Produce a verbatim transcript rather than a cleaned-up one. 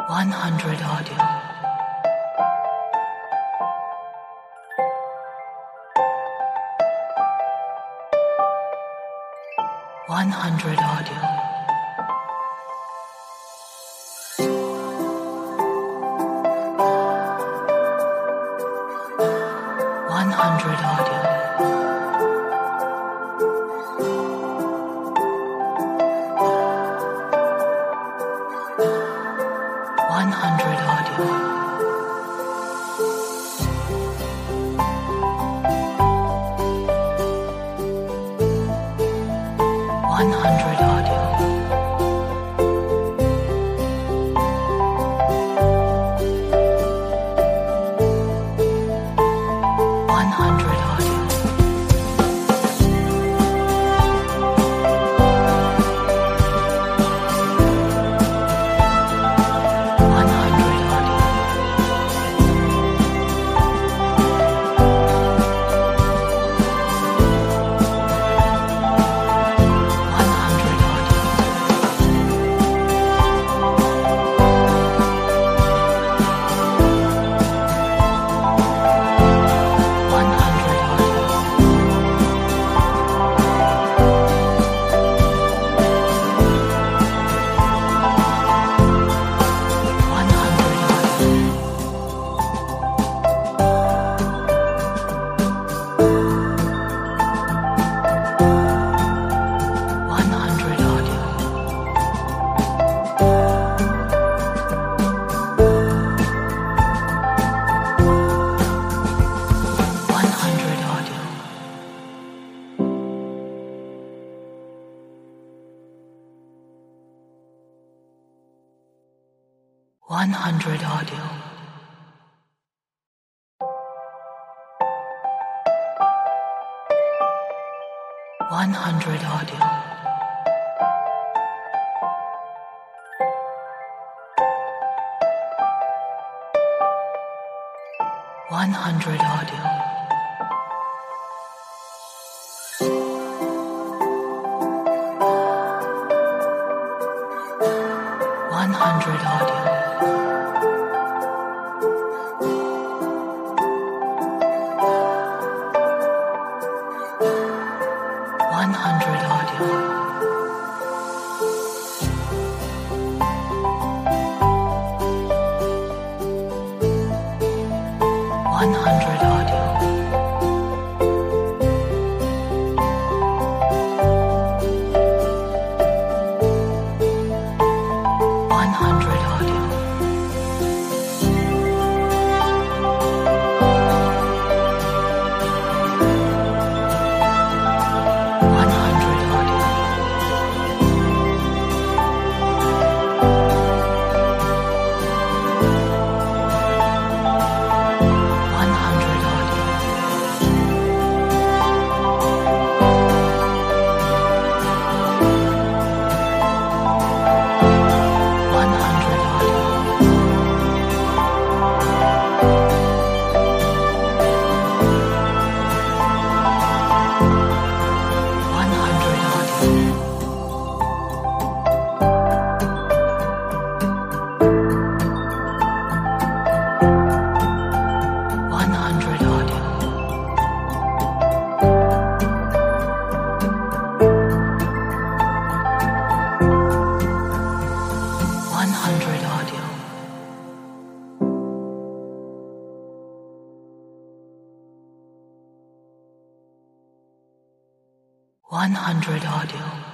one hundred audio. one hundred audio. one hundred audio. one hundred audio. one hundred audio. one hundred audio. one hundred audio. one hundred audio. one hundred audio. one hundred audio. one hundred audio. one hundred audio. one hundred audio. one hundred audio. one hundred audio.